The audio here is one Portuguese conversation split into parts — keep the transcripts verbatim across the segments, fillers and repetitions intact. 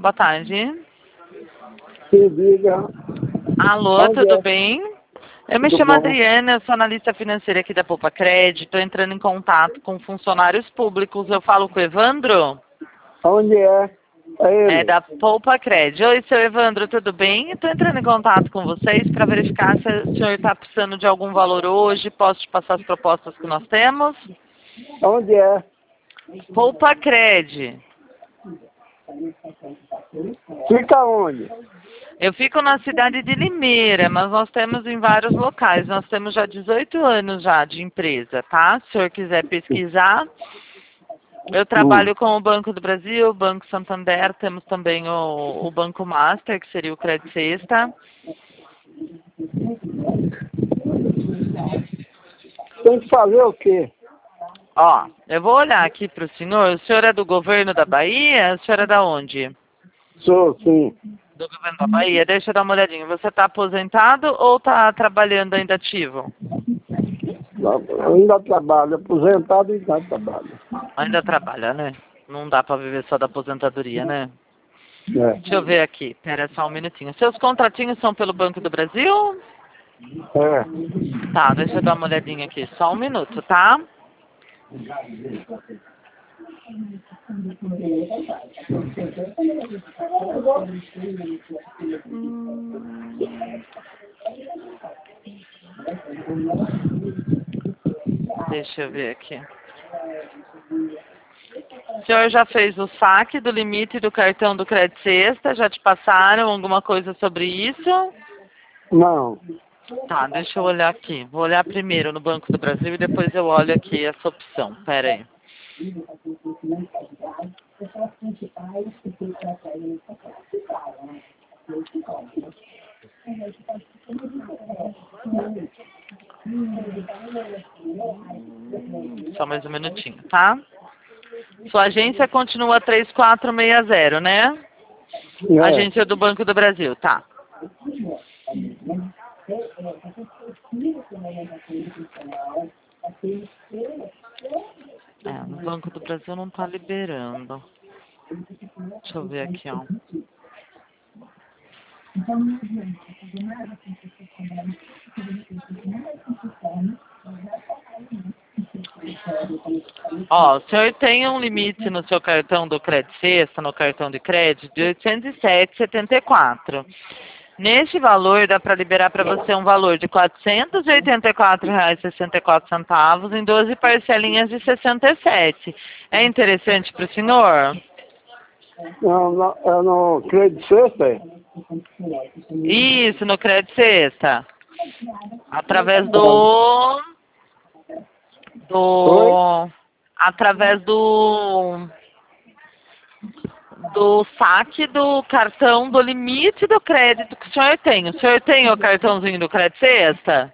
Boa tarde. Se diga. Alô, Onde tudo é? bem? Eu me Tudo chamo bom? Adriana, eu sou analista financeira aqui da Poupa Cred. Estou entrando em contato com funcionários públicos. Eu falo com o Evandro? Onde é? É É ele. da Poupa Cred. Oi, seu Evandro, tudo bem? Estou entrando em contato com vocês para verificar se o senhor está precisando de algum valor hoje. Posso te passar as propostas que nós temos? Onde é? Poupa Cred. Fica onde? Eu fico na cidade de Limeira, mas nós temos em vários locais. Nós temos já dezoito anos já de empresa, tá? Se o senhor quiser pesquisar, eu Hum. trabalho com o Banco do Brasil, o Banco Santander, temos também o, o Banco Master, que seria o Credit Sexta. Tem que fazer o quê? Ó, eu vou olhar aqui para o senhor. O senhor é do governo da Bahia? O senhor é da onde? Sou, sim. Do governo da Bahia. Deixa eu dar uma olhadinha. Você está aposentado ou está trabalhando ainda ativo? Eu ainda trabalho, aposentado e ainda trabalho. Ainda trabalha, né? Não dá para viver só da aposentadoria, né? É. Deixa eu ver aqui. Pera só um minutinho. Seus contratinhos são pelo Banco do Brasil? É. Tá, deixa eu dar uma olhadinha aqui. Só um minuto, tá? Hum. Deixa eu ver aqui. O senhor já fez o saque do limite do cartão do Credit Sexta? Já te passaram alguma coisa sobre isso? Não. Tá, deixa eu olhar aqui. Vou olhar primeiro no Banco do Brasil e depois eu olho aqui essa opção. Pera aí. Só mais um minutinho, tá? Sua agência continua três quatro seis zero, né? É. Agência do Banco do Brasil, tá. É, no Banco do Brasil não tá liberando. Deixa eu ver aqui, ó. Ó, o senhor tem um limite no seu cartão do Credit Sexta, no cartão de crédito, de oitocentos e sete reais e setenta e quatro centavos. Neste valor, dá para liberar para você um valor de quatrocentos e oitenta e quatro reais e sessenta e quatro centavos em doze parcelinhas de sessenta e sete. É interessante para o senhor? Não, não, é no Credit Sexta? É? Isso, no Credit Sexta. Através do... Oi? do... Através do... do saque do cartão do limite do crédito que o senhor tem. O senhor tem o cartãozinho do Credit Sexta?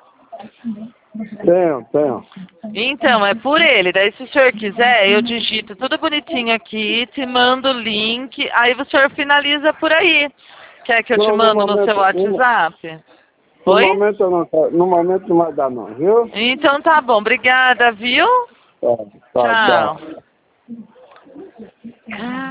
Tenho, tenho. Então, é por ele. Daí, se o senhor quiser, eu digito tudo bonitinho aqui, te mando o link, aí o senhor finaliza por aí. Quer que eu te Não, no mando no seu momento, no, WhatsApp? no Oi? momento eu não quero, no momento não vai dar não, viu? Então tá bom. Obrigada, viu? Tá, tá, Tchau. tchau. Ah.